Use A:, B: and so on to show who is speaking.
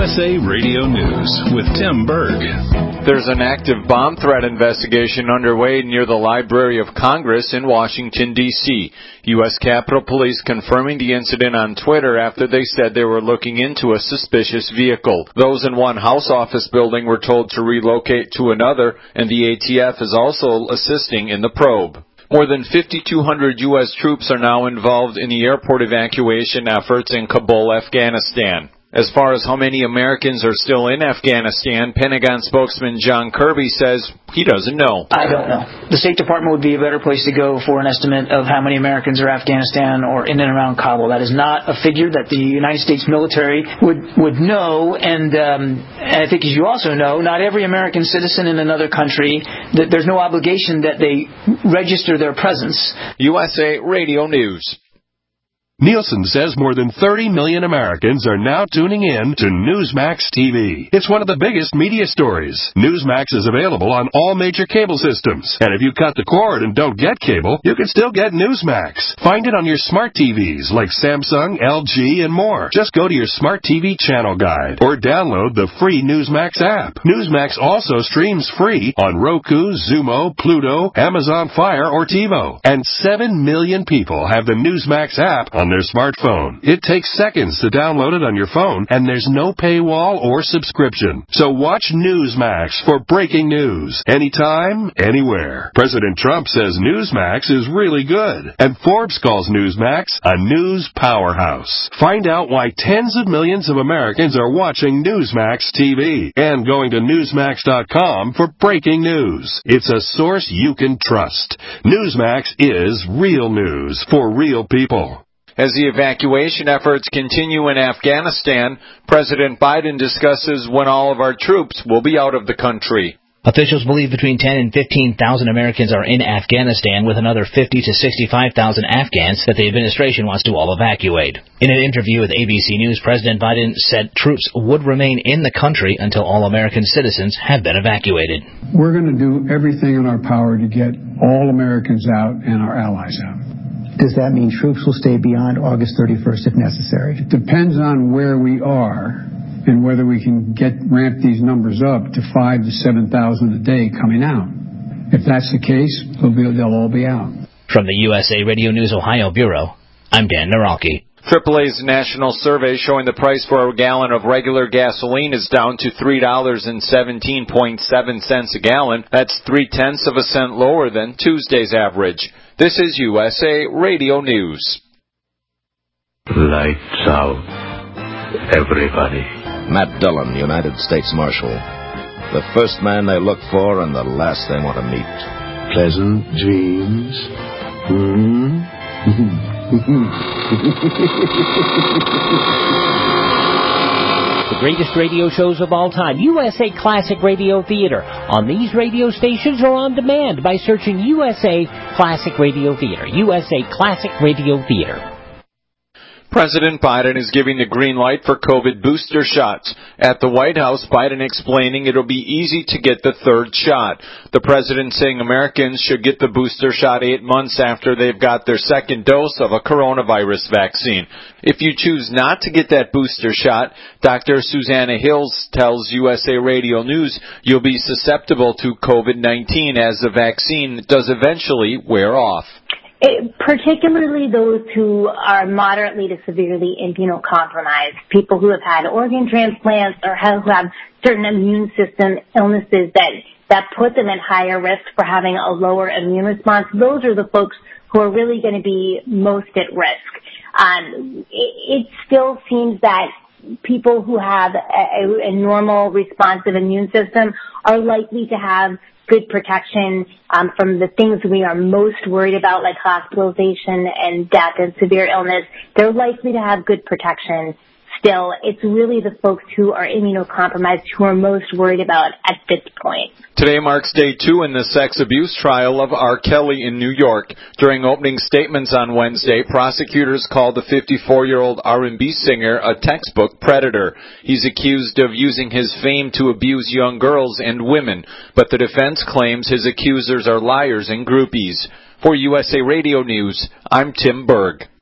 A: USA Radio News with Tim Berg.
B: There's an active bomb threat investigation underway near the Library of Congress in Washington, D.C. U.S. Capitol Police confirming the incident on Twitter after they said they were looking into a suspicious vehicle. Those in one House office building were told to relocate to another, and the ATF is also assisting in the probe. More than 5,200 U.S. troops are now involved in the airport evacuation efforts in Kabul, Afghanistan. As far as how many Americans are still in Afghanistan, Pentagon spokesman John Kirby says he doesn't know.
C: I don't know. The State Department would be a better place to go for an estimate of how many Americans are in Afghanistan or in and around Kabul. That is not a figure that the United States military would know. And I think, as you also know, not every American citizen in another country, there's no obligation that they register their presence.
B: USA Radio News.
D: Nielsen says more than 30 million Americans are now tuning in to Newsmax TV. It's one of the biggest media stories. Newsmax is available on all major cable systems. And if you cut the cord and don't get cable, you can still get Newsmax. Find it on your smart TVs like Samsung, LG, and more. Just go to your smart TV channel guide or download the free Newsmax app. Newsmax also streams free on Roku, Xumo, Pluto, Amazon Fire, or TiVo. And 7 million people have the Newsmax app on their smartphone. It takes seconds to download it on your phone, and there's no paywall or subscription. So watch Newsmax for breaking news, anytime, anywhere. President Trump says Newsmax is really good, and Forbes calls Newsmax a news powerhouse. Find out why tens of millions of Americans are watching Newsmax TV and going to Newsmax.com for breaking news. It's a source you can trust. Newsmax is real news for real people.
B: As the evacuation efforts continue in Afghanistan, President Biden discusses when all of our troops will be out of the country.
E: Officials believe between 10 and 15,000 Americans are in Afghanistan, with another 50 to 65,000 Afghans that the administration wants to all evacuate. In an interview with ABC News, President Biden said troops would remain in the country until all American citizens have been evacuated.
F: We're going to do everything in our power to get all Americans out and our allies out.
G: Does that mean troops will stay beyond August 31st if necessary?
F: It depends on where we are and whether we can ramp these numbers up to 5,000 to 7,000 a day coming out. If that's the case, they'll all be out.
E: From the USA Radio News Ohio Bureau, I'm Dan Naralki.
B: AAA's national survey showing the price for a gallon of regular gasoline is down to $3.17.7 a gallon. That's 0.3 cents lower than Tuesday's average. This is USA Radio News.
H: Lights out, everybody.
I: Matt Dillon, United States Marshal. The first man they look for and the last they want to meet.
H: Pleasant dreams.
J: The greatest radio shows of all time, USA Classic Radio Theater, on these radio stations or on demand by searching USA Classic Radio Theater. USA Classic Radio Theater.
B: President Biden is giving the green light for COVID booster shots. At the White House, Biden explaining it'll be easy to get the third shot. The president saying Americans should get the booster shot 8 months after they've got their second dose of a coronavirus vaccine. If you choose not to get that booster shot, Dr. Susanna Hills tells USA Radio News you'll be susceptible to COVID-19 as the vaccine does eventually wear off.
K: Particularly those who are moderately to severely immunocompromised, people who have had organ transplants or who have certain immune system illnesses that put them at higher risk for having a lower immune response. Those are the folks who are really going to be most at risk. It still seems that people who have a normal responsive immune system are likely to have good protection from the things we are most worried about, like hospitalization and death and severe illness. They're likely to have good protection still. It's really the folks who are immunocompromised who are most worried about at this point.
B: Today marks day 2 in the sex abuse trial of R. Kelly in New York. During opening statements on Wednesday, prosecutors called the 54-year-old R&B singer a textbook predator. He's accused of using his fame to abuse young girls and women, but the defense claims his accusers are liars and groupies. For USA Radio News, I'm Tim Berg.